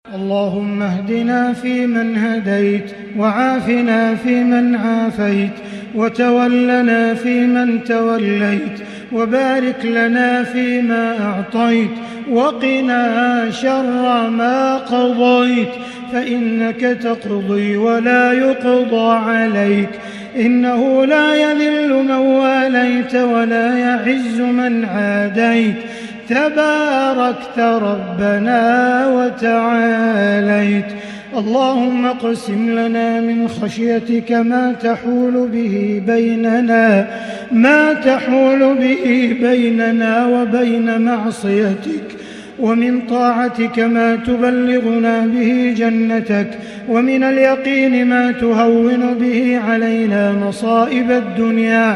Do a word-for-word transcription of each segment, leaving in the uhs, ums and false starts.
اللهم اهدنا فيمن هديت، وعافنا فيمن عافيت، وتولنا فيمن توليت، وبارك لنا فيما أعطيت، وقنا شر ما قضيت، فإنك تقضي ولا يقضى عليك، إنه لا يذل من واليت ولا يعز من عاديت، تباركت ربنا وتعاليت. اللهم اقسم لنا من خشيتك ما تحول به بيننا ما تحول به بيننا وبين معصيتك، ومن طاعتك ما تبلغنا به جنتك، ومن اليقين ما تهون به علينا مصائب الدنيا،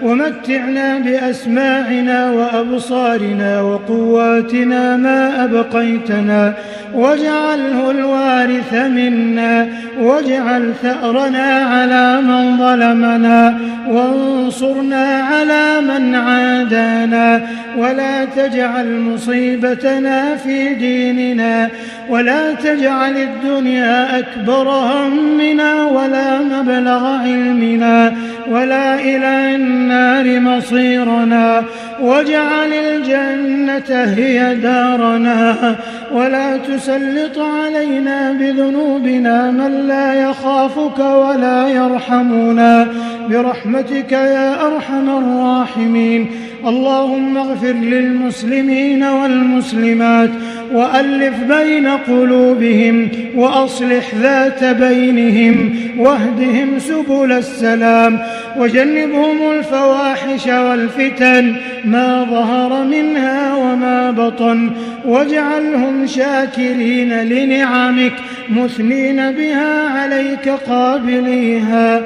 ومتعنا بأسماعنا وأبصارنا وقواتنا ما أبقيتنا، واجعله الوارث منا، واجعل ثأرنا على من ظلمنا، وانصرنا على من عادانا، ولا تجعل مصيبتنا في ديننا، ولا تجعل الدنيا أكبر همنا ولا مبلغ علمنا ولا إلى النار مصيرنا، واجعل الجنة هي دارنا، ولا تسلط علينا بذنوبنا من لا يخافك ولا يرحمنا، برحمتك يا أرحم الراحمين. اللهم اغفر للمسلمين والمسلمات، وألف بين قلوبهم، وأصلح ذات بينهم، واهدهم سبل السلام، وجنبهم الفواحش والفتن ما ظهر منها وما بطن، واجعلهم شاكرين لنعمك مثنين بها عليك قابليها،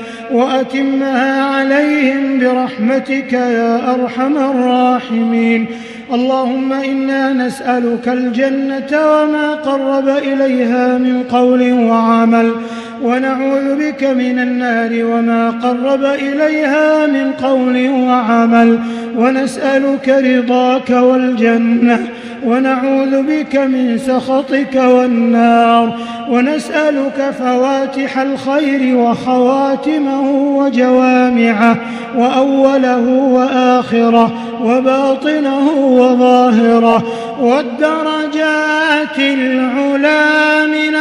وأتمها عليهم برحمتك يا أرحم الراحمين. اللهم إنا نسألك الجنة وما قرب إليها من قول وعمل، ونعوذ بك من النار وما قرب إليها من قول وعمل، ونسألك رضاك والجنة، ونعوذ بك من سخطك والنار، ونسألك فواتح الخير وخواتمه وجوامعه، وأوله وآخره، وباطنه وظاهره، والدرجات العلى من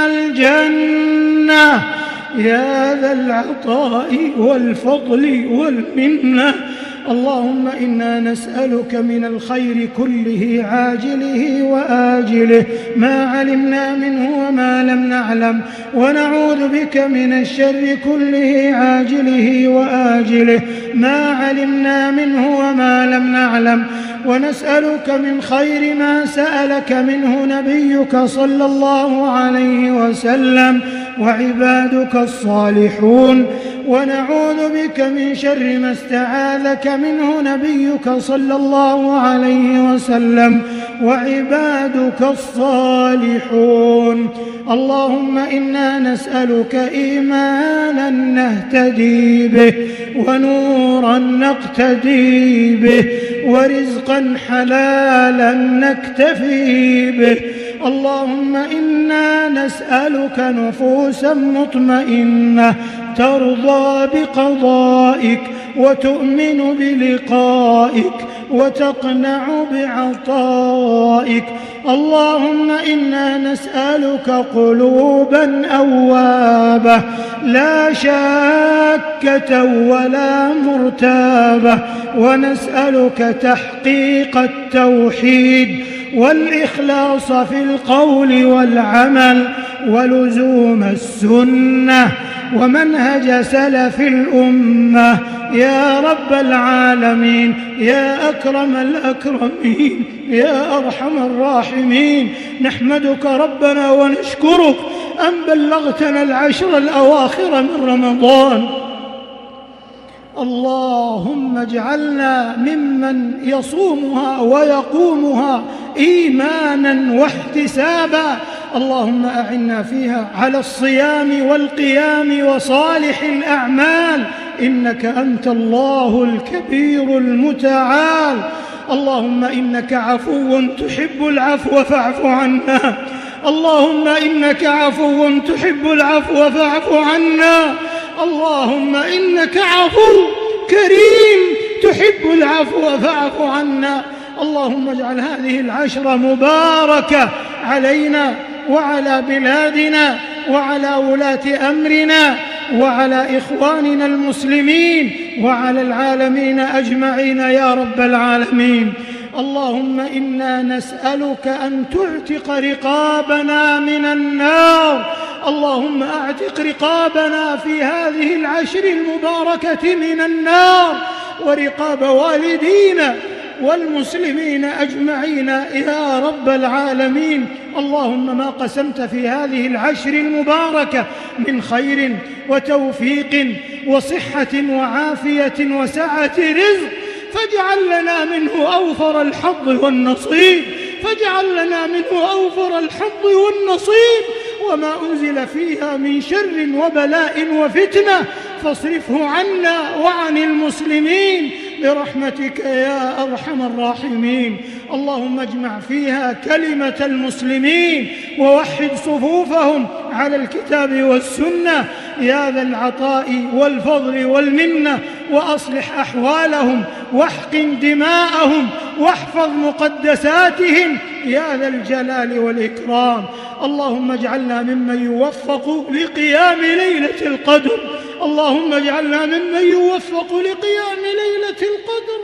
الجنة يا ذا العطاء والفضل والمنة. اللهم إنا نسألك من الخير كله عاجله وآجله ما علمنا منه وما لم نعلم، ونعوذ بك من الشر كله عاجله وآجله ما علمنا منه وما لم نعلم، ونسألك من خير ما سألك منه نبيك صلى الله عليه وسلم وعبادك الصالحون، ونعوذ بك من شر ما استعاذك منه نبيك صلى الله عليه وسلم وعبادك الصالحون. اللهم إنا نسألك إيمانا نهتدي به، ونورا نقتدي به، ورزقا حلالا نكتفي به. اللهم إنا نسألك نفوسا مطمئنة ترضى بقضائك، وتؤمن بلقائك، وتقنع بعطائك. اللهم إنا نسألك قلوبا أوابة لا شاكة ولا مرتابة، ونسألك تحقيق التوحيد والإخلاص في القول والعمل، ولزوم السنة ومنهج سلف الأمة يا رب العالمين، يا أكرم الأكرمين، يا أرحم الراحمين. نحمدك ربنا ونشكرك أن بلغتنا العشر الأواخر من رمضان. اللهم اجعلنا ممن يصومها ويقومها إيمانا واحتسابا. اللهم أعنا فيها على الصيام والقيام وصالح الأعمال، إنك أنت الله الكبير المتعال. اللهم إنك عفو تحب العفو فاعف عنا. اللهم إنك عفو تحب العفو فاعف عنا. اللهم إنك عفو كريم تحب العفو فاعف عنا. اللهم اجعل هذه العشرة مباركة علينا وعلى بلادنا وعلى ولاة أمرنا وعلى إخواننا المسلمين وعلى العالمين أجمعين يا رب العالمين. اللهم إنا نسألك أن تعتق رقابنا من النار. اللهم أعتق رقابنا في هذه العشر المباركة من النار ورقاب والدينا والمسلمين أجمعين يا رب العالمين. اللهم ما قسمت في هذه العشر المباركة من خير وتوفيق وصحة وعافية وسعة رزق فاجعل لنا منه أوفر الحظ والنصيب، فاجعل لنا منه أوفر الحظ والنصيب. وما أنزل فيها من شر وبلاء وفتنة فاصرفه عنا وعن المسلمين برحمتك يا أرحم الراحمين. اللهم اجمع فيها كلمة المسلمين ووحد صفوفهم على الكتاب والسنة يا ذا العطاء والفضل والمنة، وأصلح أحوالهم واحقن دماءهم واحفظ مقدساتهم يا ذا الجلال والإكرام. اللهم اجعلنا ممن يوفق لقيام ليلة القدر. اللهم اجعلنا ممن يوفق لقيام ليلة القدر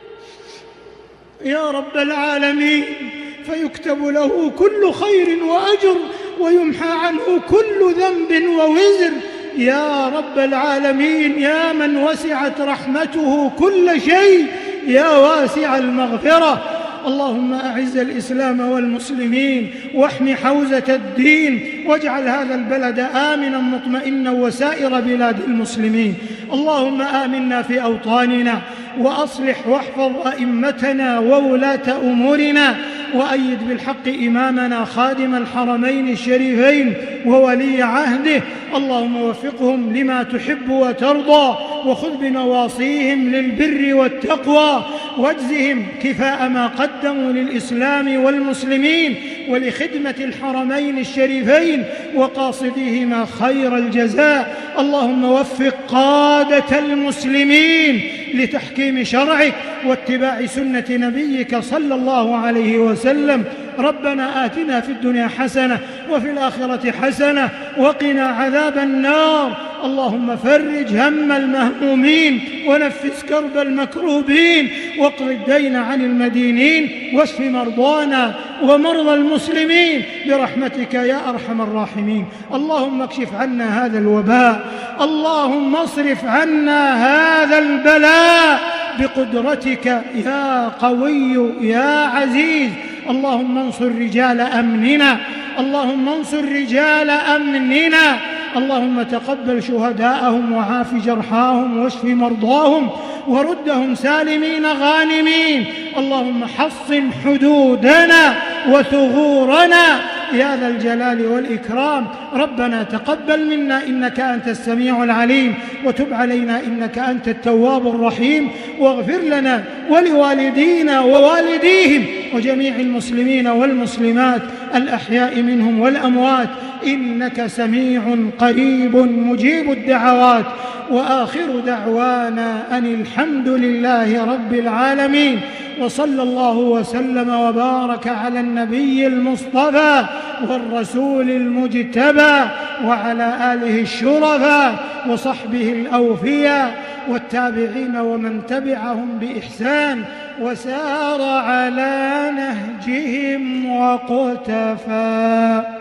يا رب العالمين، فيكتب له كل خير وأجر ويمحى عنه كل ذنب ووزر يا رب العالمين. يا من وسعت رحمته كل شيء يا واسع المغفرة. اللهم أعز الإسلام والمسلمين واحم حوزة الدين واجعل هذا البلد آمنا مطمئنا وسائر بلاد المسلمين. اللهم آمنا في أوطاننا وأصلح واحفظ أئمتنا وولاة أمورنا وأيد بالحق إمامنا خادم الحرمين الشريفين وولي عهده. اللهم وفقهم لما تحب وترضى وخذ بنواصيهم للبر والتقوى واجزهم كفاء ما قدموا للإسلام والمسلمين ولخدمة الحرمين الشريفين وقاصديهما خير الجزاء. اللهم وفق قادة المسلمين لتحكيم شرعك واتباع سنة نبيك صلى الله عليه وسلم. ربنا آتنا في الدنيا حسنة وفي الآخرة حسنة وقنا عذاب النار. اللهم فرج هم المهمومين ونفس كرب المكروبين واقض الدين عن المدينين واشف مرضانا ومرضى المسلمين برحمتك يا أرحم الراحمين. اللهم اكشف عنا هذا الوباء. اللهم اصرف عنا هذا البلاء بقدرتك يا قوي يا عزيز. اللهم انصر رجال أمننا. اللهم انصر رجال أمننا. اللهم تقبل شهداءهم وعاف جرحاهم واشف مرضاهم وردهم سالمين غانمين. اللهم حصن حدودنا وثغورنا يا ذا الجلال والإكرام. ربنا تقبل منا إنك أنت السميع العليم وتب علينا إنك أنت التواب الرحيم واغفر لنا ولوالدينا ووالديهم وجميع المسلمين والمسلمات الأحياء منهم والأموات إنك سميع قريب مجيب الدعوات. وآخر دعوانا أن الحمد لله رب العالمين وصلى الله وسلم وبارك على النبي المصطفى والرسول المجتبى وعلى آله الشرفاء وصحبه الأوفياء والتابعين ومن تبعهم بإحسان وسار على نهجهم وقتفى.